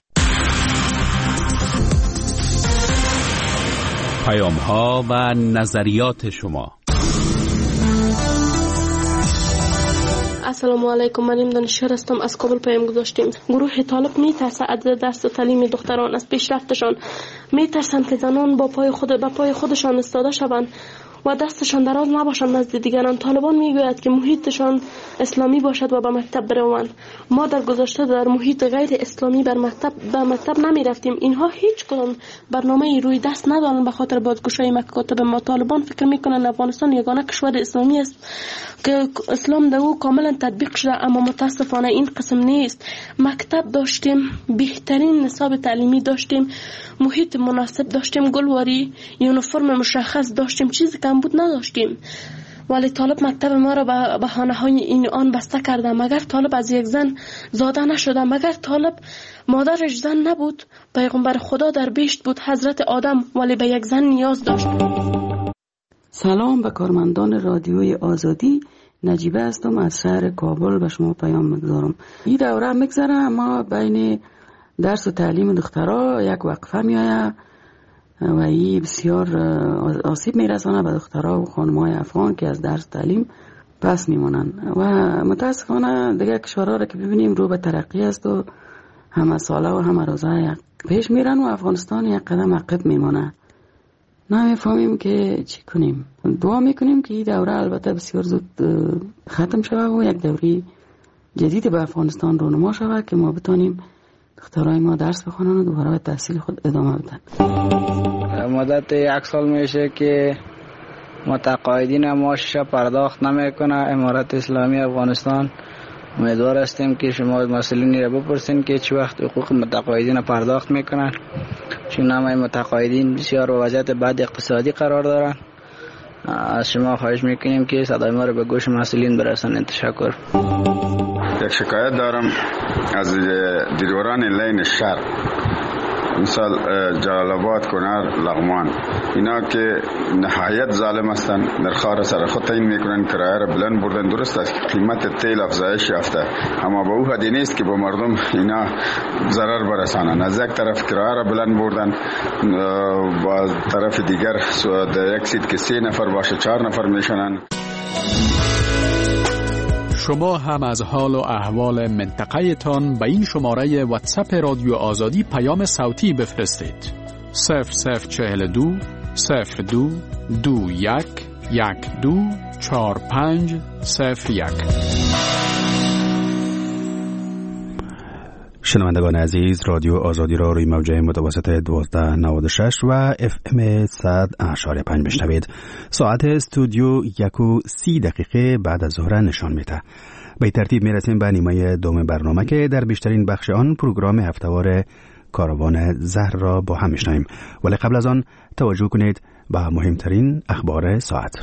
پیام ها و نظریات شما. السلام علیکم، من دانشور هستم، از کابل پیام گذاشتیم. گروه طالب میترسه از دست تعلیم دختران، از پیشرفتشان میترسند که زنان با پای خود با پای خودشان ایستاده شوند و دستشان دراز نباشند نزد دیگران. طالبان میگوید که محیطشان اسلامی باشد و به مکتب بروند. ما در گذشته در محیط غیر اسلامی بر مکتب به مکتب نمی رفتیم. اینها هیچ کدام برنامه روی دست ندارند به خاطر بازگشایی مکاتب ما. طالبان فکر میکنند افغانستان یگانه کشور اسلامی است که اسلام در او کاملا تطبیق شده، اما متاسفانه این قسم نیست. مکتب داشتیم، بهترین نصاب تعلیمی داشتیم، محیط مناسب داشتیم، گلواری، یونیفرم مشخص داشتیم، چیزی کم بود نداشتیم. ولی طالب مکتب ما را به بهانه های این آن بسته کرده. مگر طالب از یک زن زاده نشده؟ مگر طالب مادرش زن نبود؟ پیغمبر خدا در بهشت بود، حضرت آدم، ولی به یک زن نیاز داشت. سلام به کارمندان رادیوی آزادی، نجیبه هستم از شهر کابل به شما پیام میگذارم. این دوره میگذره، اما بین درس و تعلیم دخترها یک وقفه میآید و این بسیار آسیب میرسانه به دخترها و خانم‌های افغان که از درس تعلیم پس میمونن و متاسفانه دیگه کشورها را که ببینیم رو به ترقی است و همه ساله و همه روزه پیش میرن و افغانستان یک قدم عقب میمونه. نمیفهمیم که چی کنیم. دعا میکنیم که این دوره البته بسیار زود ختم شود و یک دوره جدید به افغانستان رونما شود که ما بتانیم دخترای ما درس بخونن و دوباره به تحصیل خود ادامه بدن. مدت یک سال میشه که متقاعدین معاشش پرداخت نمیکنه امارت اسلامی افغانستان. امیدوار هستیم که شما مسئولین را بپرسین که چه وقت حقوق متقاعدین پرداخت میکنن، چون همه متقاعدین بسیار با وضعیت بد اقتصادی قرار دارن. از شما خواهش میکنیم که صدای ما را به گوش مسئولین برسانید. تشکر. یک شکایت دارم از دیرواران لین شهر. مثال جلال آباد، کنر، لغمان، اینا که نهایت ظالم هستند، نرخ‌ها را سر خود تعیین میکنن، کرایه را بلند بردن. درست است قیمت تیل افزایش یافته، اما به او حدی نیست که به مردم اینا ضرر برسانند. از یک طرف کرایه را بلند بردن، با طرف دیگر در یک سیت که سه نفر باشه چهار نفر میشنن. شما هم از حال و احوال منطقه تان به این شماره واتساپ رادیو آزادی پیام صوتی بفرستید. صفر صفر چهل دو صفر دو دو یک یک دو چهار پنج صفر یک. شنوندگان عزیز، رادیو آزادی را روی موجه متوسط دوازده نود و شش و اف ام صد اشاره پنج بشنوید. ساعت استودیو یک و سی دقیقه بعد از ظهر نشان میده. به ترتیب میرسیم به نیمه دوم برنامه که در بیشترین بخش آن پروگرام هفتهوار کاروان زهر را با هم میشنویم. ولی قبل از آن توجه کنید به مهمترین اخبار ساعت.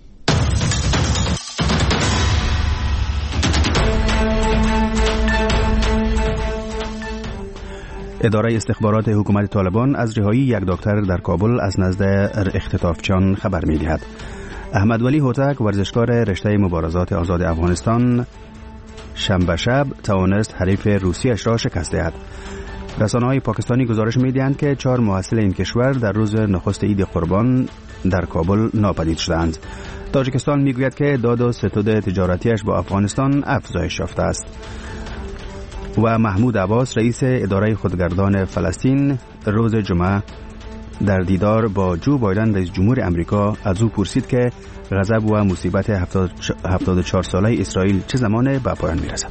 اداره استخبارات حکومت طالبان از رهایی یک دکتر در کابل از نزد اختطافچیان خبر می‌دهد. احمد ولی هوتک، ورزشکار رشته مبارزات آزاد افغانستان، شنبه شب توانست حریف روسیش را شکست دهد. رسانه‌های پاکستانی گزارش می‌دهند که چهار محصل این کشور در روز نخست عید قربان در کابل ناپدید شدند. تاجیکستان می‌گوید که داد و ستد تجارتیش با افغانستان افزایش یافته است. و محمود عباس، رئیس اداره خودگردان فلسطین، روز جمعه در دیدار با جو بایدن رئیس جمهور امریکا از او پرسید که غضب و مصیبت هفتاد و چهار ساله اسرائیل چه زمان به پایان میرسد.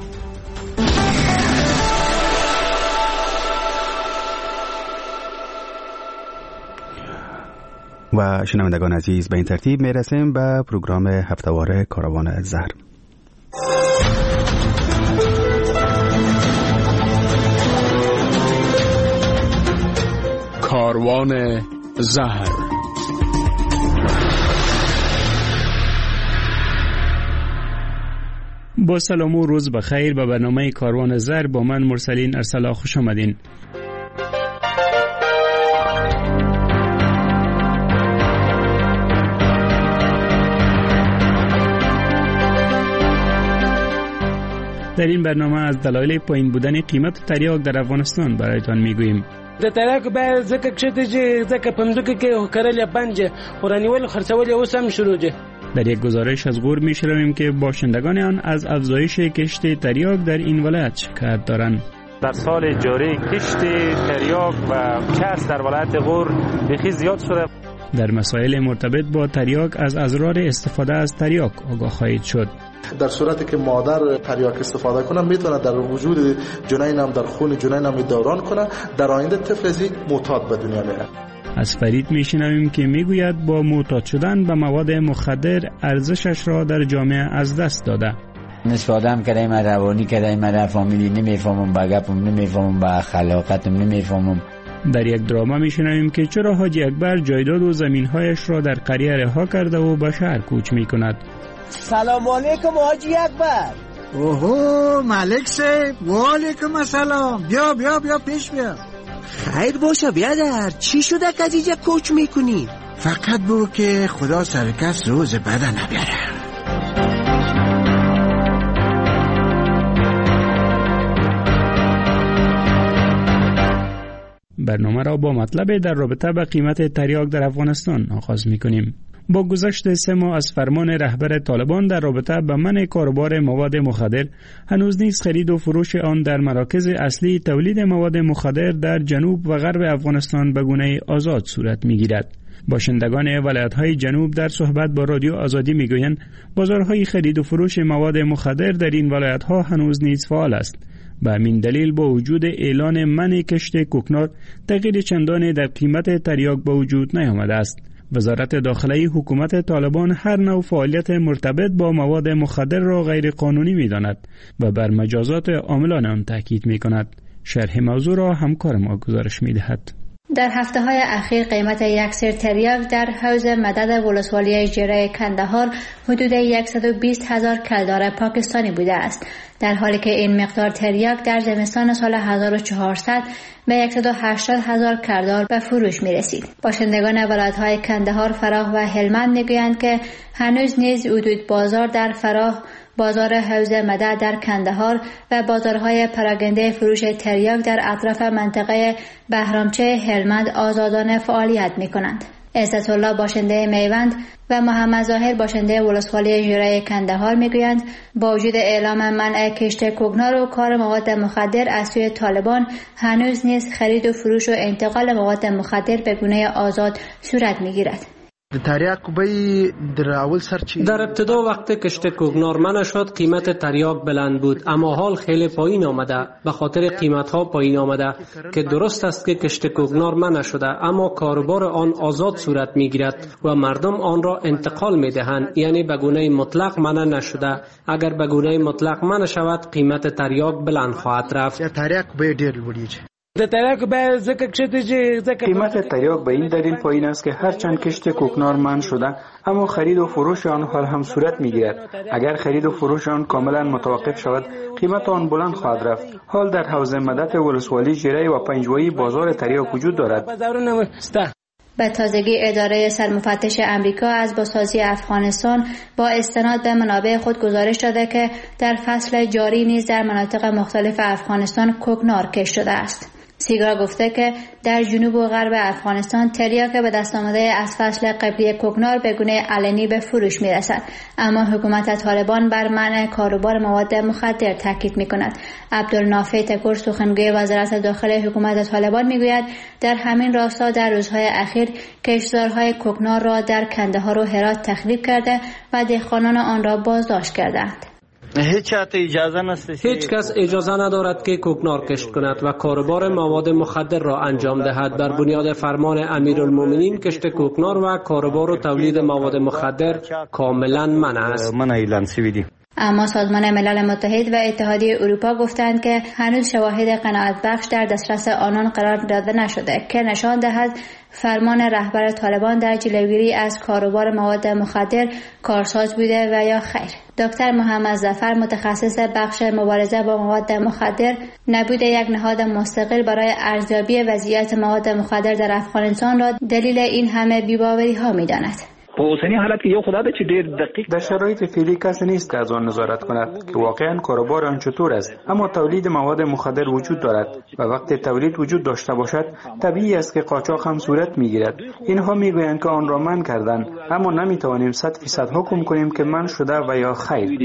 و شنوندگان عزیز، به این ترتیب میرسیم به پروگرام هفتهوار کاروان زهر. کاروان زهر. با سلام و روز بخیر به برنامه کاروان زهر با من مرسلین ارسلا خوش آمدین. در این برنامه از دلایل پایین بودن قیمت تریاک در افغانستان برایتان میگوییم. د تریاک باید ځکه کښته چې ځکه په مځکه کې کرل بنجه ورانیول خرڅول اوس هم شروع دي. در یک گزارش از غور میشنویم که باشندگان آن از افزایش کشت تریاک در این ولایت شکایت دارند. در سال جاری کشت تریاک و چرس در ولایت غور بخی زیاد شده. در مسائل مرتبط با تریاک از اضرار استفاده از تریاک آگاه خواهید شد. در صورتی که مادر تریاک استفاده کنه میتونه در وجود جنین هم در خون جنین هم دوران کنه، در آینده طفل از معتاد به دنیا میاد. از فرید میشنویم که میگوید با معتاد شدن به مواد مخدر ارزشش را در جامعه از دست داده. نصف آدم کردیم روانی کردیم من فامیلی نمیفهمم، با گپم نمیفهمم، با خلاقتم نمیفهمم. در یک دراما میشنویم که چرا حاجی اکبر جایداد و زمینهایش را در قریه رها کرده و به شهر کوچ میکند. سلام علیکم حاجی اکبر. اوهو ملک صاحب، و علیکم السلام. بیا بیا بیا پیش بیا. خیر باشه بیادر، چی شده که از اینجا کوچ میکنی؟ فقط بگو که خدا سرکس روز بده نبیاره. برنامه را با مطلب در رابطه با قیمت تریاک در افغانستان آغاز میکنیم. با گذشت سه ماه از فرمان رهبر طالبان در رابطه با منع کاروبار مواد مخدر، هنوز نیز خرید و فروش آن در مراکز اصلی تولید مواد مخدر در جنوب و غرب افغانستان به گونه آزاد صورت میگیرد. باشندگان ولایت‌های جنوب در صحبت با رادیو آزادی میگویند بازارهای خرید و فروش مواد مخدر در این ولایت‌ها هنوز نیز فعال است. به همین دلیل با وجود اعلان منع کشت کوکنار، تغییر چندانی در قیمت تریاک به وجود نیامده است. وزارت داخلی حکومت طالبان هر نوع فعالیت مرتبط با مواد مخدر را غیر قانونی می‌داند و بر مجازات عاملان آن تاکید می‌کند. شرح موضوع را همکار ما گزارش می‌دهد. در هفته های اخیر قیمت یک سیر تریاک در حوض مدد ولسوالی جره کندهار حدود صد و بیست هزار کلدار پاکستانی بوده است، در حالی که این مقدار تریاک در زمستان سال هزار و چهارصد به صد و هشتاد هزار کلدار به فروش می رسید. باشندگان ولایت های کندهار، فراه و هلمند می گویند که هنوز نیز حدود بازار در فراه، بازار حوض مدد در کندهار و بازارهای پراگنده فروش تریاک در اطراف منطقه بهرامچه هلمند آزادانه فعالیت می کنند. عزت الله باشنده میوند و محمد ظاهر باشنده ولسوالی ژره کندهار میگویند با وجود اعلام منع کشت کوکنار و کار مواد مخدر از سوی طالبان، هنوز نیز خرید و فروش و انتقال مواد مخدر به گونه آزاد صورت میگیرد. در ابتدا وقت کشت کوکنار منع شد، قیمت تریاک بلند بود، اما حال خیلی پایین آمده به خاطر قیمت ها پایین آمده که درست است که کشت کوکنار منع شده، اما کاروبار آن آزاد صورت می گیرد و مردم آن را انتقال می دهند، یعنی به گونه مطلق منع نشده. اگر به گونه مطلق منع شود قیمت تریاک بلند خواهد رفت. قیمت تریاک به این دلیل پایین است که هرچند کشت کوکنار منع شده، اما خرید و فروش آن حال هم صورت میگیرد. اگر خرید و فروش آن کاملا متوقف شود، قیمت آن بلند خواهد رفت. حال در حوزه مدد ولسوالی ژره و پنجوایی بازار تریاک وجود دارد. به تازگی اداره سرمفتش امریکا از بازسازی افغانستان با استناد به منابع خود گزارش داده که در فصل جاری نیز در مناطق مختلف افغانستان کوکنار کشت شده است. سیگار گفته که در جنوب و غرب افغانستان تریاک به دست آمده از فصل قبلی کوکنار به گونه علنی به فروش می رسد، اما حکومت طالبان بر منع کاروبار مواد مخدر تاکید می کند. عبدالنافع تکور، سخنگوی وزارت داخل حکومت طالبان می گوید در همین راستا در روزهای اخیر کشتزارهای کوکنار را در کندهار و هرات تخریب کرده و دهقانان آن را بازداشت کردند. هیچ اجازه نست هیچ کس اجازه ندارد که کوکنار کشت کند و کاروبار مواد مخدر را انجام دهد. بر بنیاد فرمان امیرالمومنین کشت کوکنار و کاروبار و تولید مواد مخدر کاملا منع است. من اعلان شویدی. اما سازمان ملل متحد و اتحادیه اروپا گفتند که هنوز شواهد قناعت بخش در دسترس آنان قرار داده نشده که نشان دهد فرمان رهبر طالبان در جلوگیری از کاروبار مواد مخدر کارساز بوده و یا خیر. دکتر محمد ظفر، متخصص بخش مبارزه با مواد مخدر، نبود یک نهاد مستقل برای ارزیابی وضعیت مواد مخدر در افغانستان را دلیل این همه بی‌باوری ها می‌داند. په اوسنی حالت کې یو خدای چې ډېر دقیق در شرایط فعلی کسی نیست که از آن نظارت کند که واقعا کاروبار آن چطور است، اما تولید مواد مخدر وجود دارد و وقتی تولید وجود داشته باشد طبیعی است که قاچاق هم صورت میگیرد. اینها میگویند که آن را منع کردند، اما نمیتوانیم صد فیصد حکم کنیم که منع شده و یا خیر.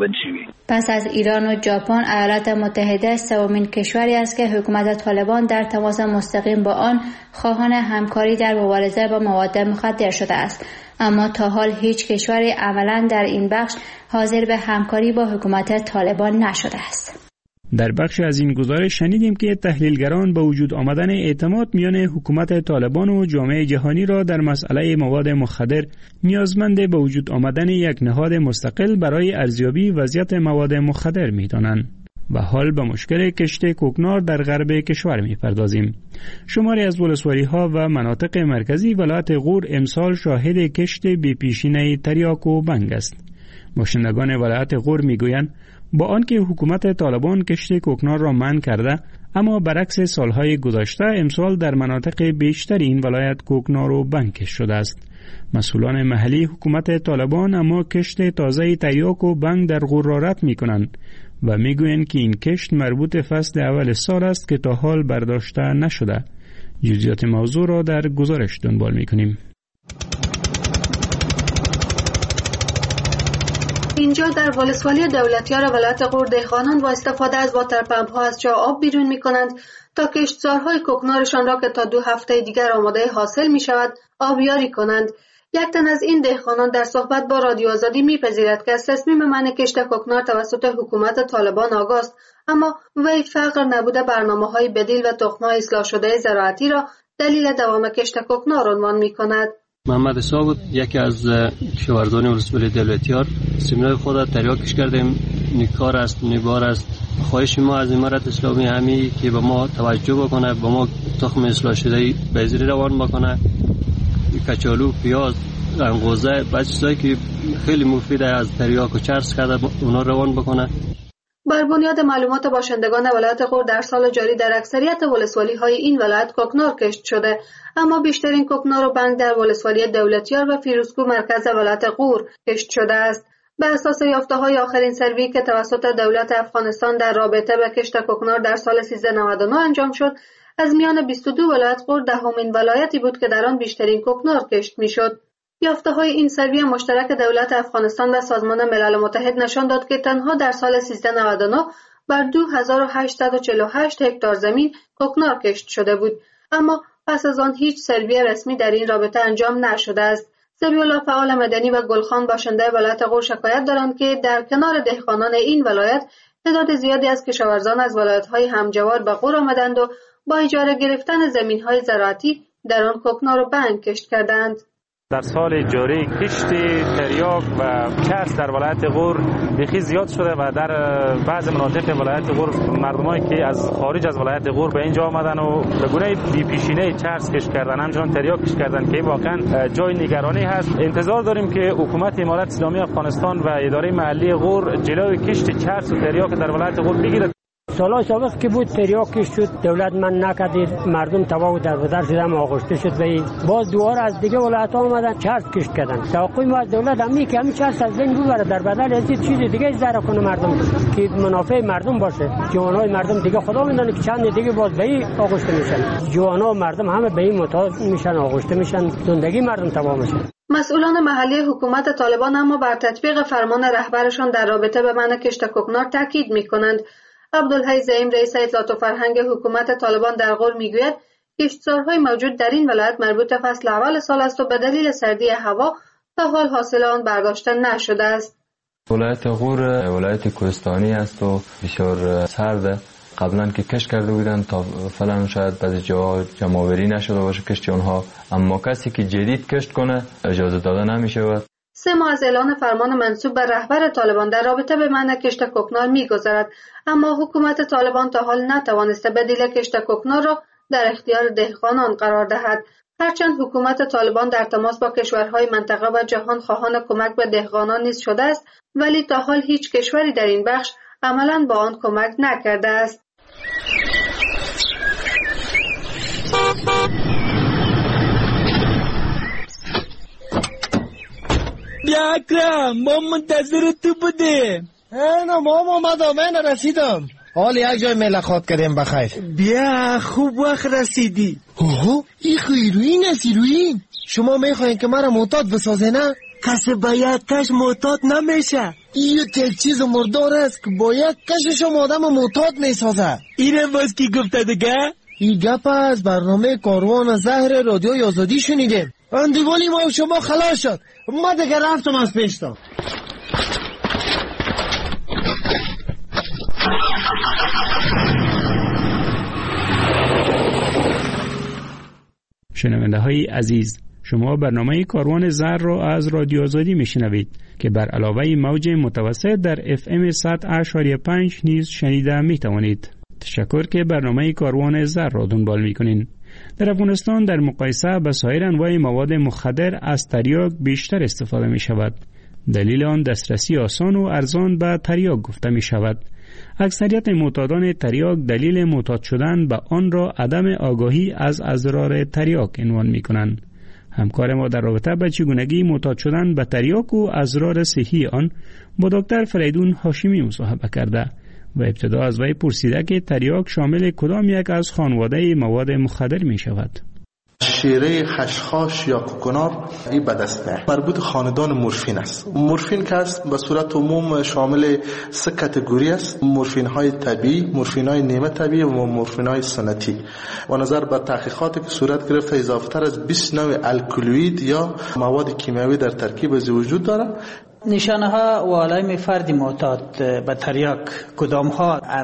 پس از ایران و ژاپن، ایالات متحده سومین کشوری است که حکومت طالبان در تماس مستقیم با آن خواهان همکاری در مبارزه با مواد مخدر شده است، اما تا حال هیچ کشوری عملاً در این بخش حاضر به همکاری با حکومت طالبان نشده است. در بخش از این گزارش شنیدیم که تحلیلگران با وجود آمدن اعتماد میان حکومت طالبان و جامعه جهانی را در مسئله مواد مخدر نیازمند به وجود آمدن یک نهاد مستقل برای ارزیابی وضعیت مواد مخدر می‌دانند. و حال به مشکل کشت کوکنار در غرب کشور می‌پردازیم. شماری از ولسوالی‌ها و مناطق مرکزی ولایت غور امسال شاهد کشت بی‌پیشینه تریاک و بنگ است. باشندگان ولایت غور می‌گویند با آنکه حکومت طالبان کشت کوکنار را منع کرده، اما برعکس سالهای گذشته امسال در مناطق بیشتر این ولایت کوکنار و بنگ کشت شده است. مسئولان محلی حکومت طالبان اما کشت تازه تریاک و بنگ در غور را رد می‌کنند و میگویند که این کشت مربوط فصل اول سال است که تا حال برداشته نشده. جزئیات موضوع را در گزارش دنبال میکنیم. اینجا در ولسوالی دولتیار ولایت غور دهقانان با استفاده از واترپمپ ها از جا آب بیرون می کنند تا کشتزارهای کوکنارشان را که تا دو هفته دیگر آماده حاصل می شود آبیاری کنند. یک تن از این دهقانان در صحبت با رادیو آزادی می‌پذیرد که از تصمیم منع کشت کوکنار توسط حکومت طالبان آگاست، اما وی فقر نبوده برنامه‌های بدیل و تخم‌های اصلاح شده زراعتی را دلیل دوام کشت کوکنار عنوان می‌کند. محمد عیسی بود، یکی از کشاورزان ولسوالی دولتیار. سیمینار خود را تریاکش کردیم. نیکار است، نیبار است. خواهش ما از امارت اسلامی همی که به ما توجه بکنه، به ما تخم اصلاح شده بیزری روان بکنه، کچالو، پیاز، انگوزه، بعضی چیزایی که خیلی مفیده از تریاک و چرس کرده اونا روان بکنه. بر بنیاد معلومات باشندگان ولایت غور در سال جاری در اکثریت ولسوالی های این ولایت کوکنار کشت شده، اما بیشترین کوکنار و بنگ در ولسوالی دولتیار و فیروزکو مرکز ولایت غور کشت شده است. به اساس یافته‌های آخرین سروی که توسط دولت افغانستان در رابطه با کشت کوکنار در سال سیزده نود و نه انجام شد، از میان بیست و دو ولایت غور دهمین ولایتی بود که در آن بیشترین کوکنار کشت میشد. یافته‌های این سروی مشترک دولت افغانستان و سازمان ملل متحد نشان داد که تنها در سال سیزده نود و نه بر دو هزار و هشتصد و چهل و هشت هکتار زمین کوکنار کشت شده بود، اما پس از آن هیچ سروی رسمی در این رابطه انجام نشده است. سمی‌الله فعال مدنی و گلخان باشنده ولایت غور شکایت دارند که در کنار دهقانان این ولایت تعداد زیادی از کشاورزان از ولایت‌های همجوار به غور آمدند و با اجاره گرفتن زمین‌های زراعتی در آن کوکنار و بنگ کشت کردند. در سال جاری کشت تریاک و چرس در ولایت غور بخی زیاد شده و در بعض مناطق ولایت غور مردمایی که از خارج از ولایت غور به اینجا آمدن و به گونه بی پیشینه چرس کشت کردن، همچنان تریاک کشت کردن که واقعا جای نگرانی هست. انتظار داریم که حکومت امارت اسلامی افغانستان و اداره محلی غور جلوی کشت چرس و تریاک در ولایت غور بگیرد. سالهای سابق که بود تریاک کشت شد، دولت من نکردید، مردم تباه و دربدر شده، اما آغشته شد و باز دوباره از دیگه ولایت ها آمدن چرس کشت کردن. توقع ما از دولت همین که همین چرس از بین ببره، در بدل از چیز دیگه ذره کنه مردم که منافع مردم باشه. جوانای مردم دیگه خدا میدونه که چند دیگه باز به این آغشته میشن، جوانا و مردم همه به این معتاد میشن، آغشته میشن، زندگی مردم تباه میشه. مسئولان محلی حکومت طالبان اما بر تطبیق فرمان رهبرشان در رابطه به منع کشت کوکنار تاکید میکنند. عبدالحی زعیم رئیس اطلاعات و فرهنگ حکومت طالبان در غور میگوید کشتزارهای موجود در این ولایت مربوط فصل اول سال است و به دلیل سردی هوا تا حال حاصل آن برداشته نشده است. ولایت غور ولایت کوهستانی است و بسیار سرد. قبلا که کشت کرده بودند تا فعلا شاید بعضی جاها جمع‌آوری نشده باشه کشتی اونها، اما کسی که جدید کشت کنه اجازه داده نمی‌شود. سه ماه از اعلان فرمان منسوب به رهبر طالبان در رابطه به منع کشت کوکنار می‌گذرد، اما حکومت طالبان تا حال نتوانسته بدیل کشت کوکنار را در اختیار دهقانان قرار دهد. هرچند حکومت طالبان در تماس با کشورهای منطقه و جهان خواهان کمک به دهقانان نیز شده است، ولی تا حال هیچ کشوری در این بخش عملاً با آن کمک نکرده است. بیا اکرم، ما منتظر تو بودیم. اینا ما اومدم، من رسیدم. حال یک جای ملاقات کردیم بخیر. بیا خوب وقت رسیدی. اوه این خیروین است ایروین. شما میخواین که مرا معتاد بسازه نه؟ کسی با یک کش معتاد نمیشه. این یک چیز مردار است که با یک کشش آدم معتاد میسازه. اینه باز کی گفته دیگه؟ این گپ از برنامه کاروان زهر رادیوی آزادی شنیدیم. اندیوالی ما شما خلاص شد، ما دیگه رفتم از پیشتان. شنونده های عزیز، شما برنامه کاروان زهر را از رادیو آزادی میشنوید که بر علاوه موج متوسط در اف ام صد و اشاری پنج نیز شنیده میتوانید. تشکر که برنامه کاروان زهر را دنبال میکنین. در افغانستان در مقایسه با سایر انواع مواد مخدر از تریاک بیشتر استفاده می شود. دلیل آن دسترسی آسان و ارزان به تریاک گفته می شود. اکثریت معتادان تریاک دلیل معتاد شدن به آن را عدم آگاهی از اضرار تریاک عنوان می کنند. همکار ما در رابطه با چگونگی معتاد شدن به تریاک و اضرار صحی آن با دکتر فریدون هاشمی مصاحبه کرده و ابتدا از وی پرسیده که تریاک شامل کدام یک از خانواده مواد مخدر می شود. شیره، خشخاش یا کوکنار این بدسته مربوط خاندان مورفین است. مورفین که است به صورت عموم شامل سه کاتگوری است: مورفین های طبیعی، مورفین های نیمه طبیعی و مورفین های سنتی. و نظر به تحقیقاتی که صورت گرفته اضافه تر از بیست نوع الکلوید یا مواد کیمیایی در ترکیب از وجود دارد. نشانه ها و علائم فرد معتاد به تریاک کدام ها اند؟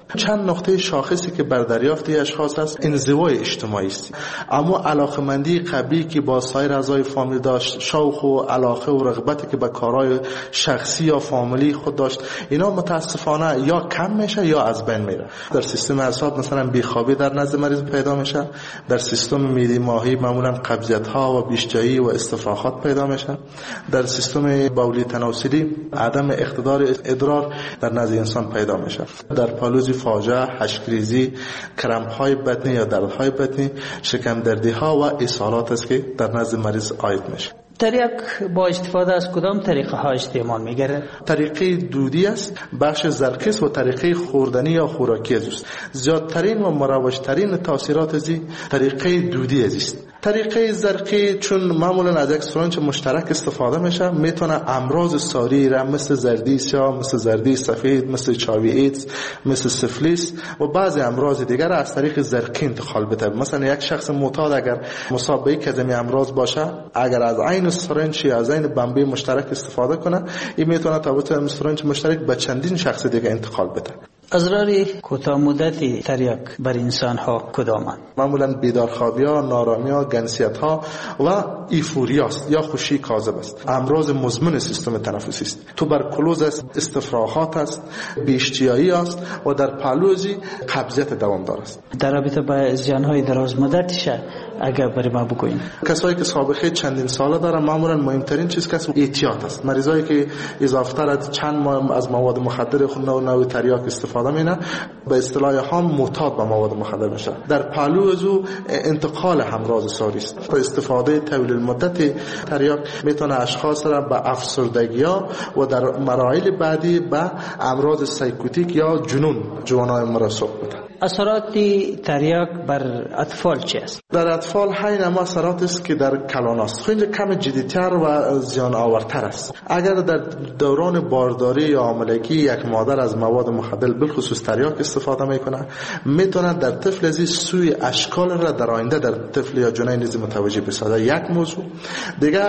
چند نقطه شاخصی که بر دریافت اشخاص است انزوای اجتماعی است، اما علاقمندی قبلی که با سایر اعضای فامیل داشت، شوق و علاقه و رغبتی که به کارهای شخصی یا فامیلی خود داشت، اینا متاسفانه یا کم میشه یا از بین میره. در سیستم اعصاب مثلا بیخوابی در نزد مریض پیدا میشه، در سیستم معده ماهی معمولا قبضیت ها و بیشجایی و استفراغات پیدا میشه، در سیستم بولی تناسلی عدم اقتدار ادرار در نزد انسان پیدا میشه، در پالوزی فاجعه، حشکریزی، کرمپ های بطنی یا درد های بطنی، شکم دردی ها و اسهالات است که در نزد مریض عاید میشه. تریاک با استفاده از کدام طریقه ها استعمال میگره؟ طریقه دودی است، بخش زرکس و طریقه خوردنی یا خوراکی است. زیادترین و مروجترین تاثیرات از طریقه دودی است. طریقه زرقی چون معمولا از یک سرنج مشترک استفاده میشه، میتونه امراض ساری را مثل زردی سیاه، مثل زردی سفید، مثل چاوی ایدز، مثل سفلیس و بعضی امراض دیگر از طریق زرقی انتقال بده. مثلا یک شخص معتاد اگر مصاب به یک از این امراض باشه، اگر از عین سرنج یا از عین بمبی مشترک استفاده کنه، این میتونه تا سرنج مشترک به چندین شخص دیگه انتقال بده. اضرار کوتاه مدتی تریاک بر انسان ها کدامند؟ معمولا بیدارخوابی ها، نارامی ها، گنسیت ها و ایفوریا است یا خوشی کاذب است. امراض مزمن سیستم تنفسی است. توبرکلوز است، استفراغات است، بیشتیایی است و در پالوزی قبضیت دوامدار است. در رابطه با زیان های دراز مدتش اگر برای ما بگوییم، کسایی که سابقه چندین ساله دارن معمولا مهمترین چیز که احتیاط است. مریضایی که اضافه تر از چند ماه از مواد مخدر خود نوع نوع تریاک استفاده مینه، به اصطلاح هم معتاد به مواد مخدر میشه. در پهلو از او انتقال همراز ساری است. استفاده طویل المدت تریاک میتونه اشخاص را به افسردگی‌ها و در مراحل بعدی به امراض سایکوتیک یا جنون جوانای مرسوب بده. اثرات تریاک بر اطفال چی است؟ در اطفال همین اما اثرات است که در کلان است. خیلی کم جدی‌تر و زیان آورتر است. اگر در دوران بارداری یا حاملگی یک مادر از مواد مخدر بالخصوص تریاک استفاده میکنه، میتونه در طفل از سوی اشکال را در آینده در طفل یا جنین نیز متوجه بسازه. یک موضوع دیگه،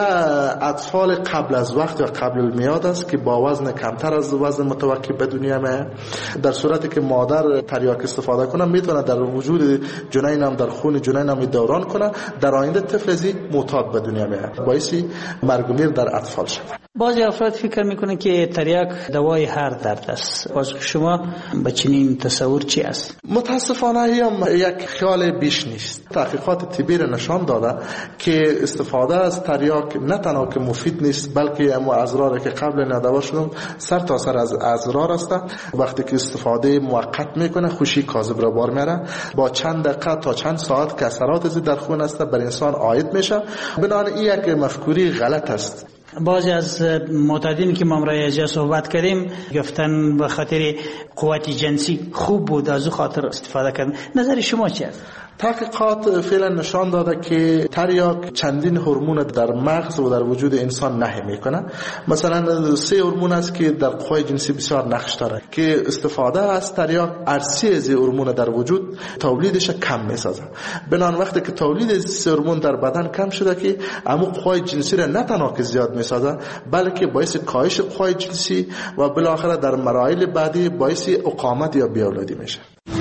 اطفال قبل از وقت یا قبل المیاد است که با وزن کمتر از وزن متوقع به دنیا میاد. در صورتی که مادر تریاک استفاده کنه، میتونه در وجود جنین هم در خون جنین هم دوران کنه، در آینده طفل از معتاد به دنیا میاد، باعث مرگ و میر در اطفال شود. بعضی افراد فکر میکنه که تریاک دوای هر درد است. باز شما به چنین تصور چی است؟ متاسفانه هم یک خیال بیش نیست. تحقیقات طبی نشان داده که استفاده از تریاک نه تنها که مفید نیست، بلکه اما اضراری که قبل ندوا شدم سر تا سر از اضرار است. وقتی که استفاده موقت میکنه، خوشی کاذب را بار میاره، با چند دقیقه تا چند ساعت که اثرات از در خون است بر انسان عاید میشه. بنابراین این یک مفکوری غلط است. بعضی از معتادین که ما امروز صحبت کردیم گفتن به خاطر قوت جنسی خوب بود از او خاطر استفاده کردن. نظر شما چی است؟ تحقیقات فعلا نشان داده که تریاک چندین هورمون در مغز و در وجود انسان نهی میکنه. مثلا سه هورمون است که در قوای جنسی بسیار نقش داره که استفاده از تریاک ارسی از هورمون در وجود تولیدش کم میسازه. بنابراین وقتی که تولید از سه هورمون در بدن کم شده که اما قوای جنسی را نه تنها که زیاد میسازه، بلکه باعث کاهش قوای جنسی و بالاخره در مراحل بعدی باعث اقامت یا بیاولادی میشه.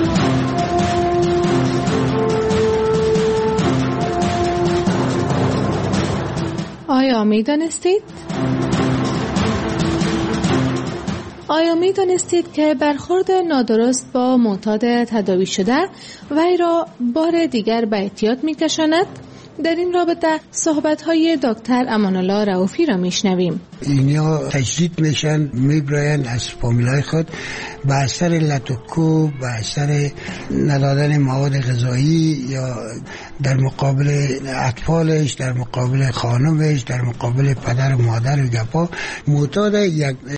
آیا می دانستید؟ آیا می دانستید که برخورد نادرست با معتاد تداوی شده وی را بار دیگر به اعتیاد می کشاند؟ در این رابطه صحبت‌های دکتر امان‌الله رؤوفی را میشنویم. اینا تجدید میشن، میبراین از فامیلای خود به اثر لطوکو، به اثر ندادن مواد غذایی یا در مقابل اطفالش، در مقابل خانمش، در مقابل پدر و مادر و گپا. معتاد یک